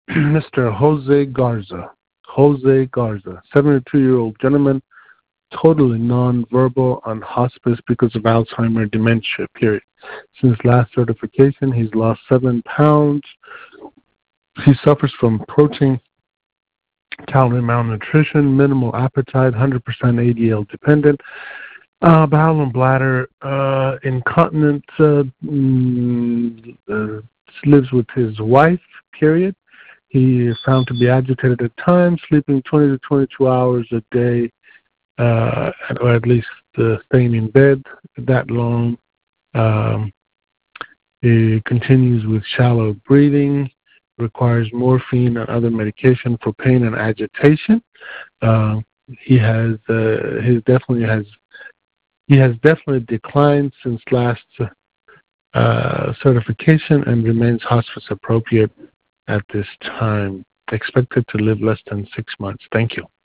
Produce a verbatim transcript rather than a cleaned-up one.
Mister Jose Garza. Jose Garza, seventy-two-year-old gentleman, totally nonverbal, on hospice because of Alzheimer's dementia, period. Since last certification, he's lost seven pounds. He suffers from protein, calorie malnutrition, minimal appetite, one hundred percent A D L dependent, uh, bowel and bladder uh, incontinence, uh, mm, uh, lives with his wife, period. He is found to be agitated at times, sleeping twenty to twenty-two hours a day, uh, or at least uh, staying in bed that long. Um, he continues with shallow breathing, requires morphine and other medication for pain and agitation. Uh, he has uh, he definitely has he has definitely declined since last uh, certification and remains hospice appropriate at this time. Expected to live less than six months. Thank you.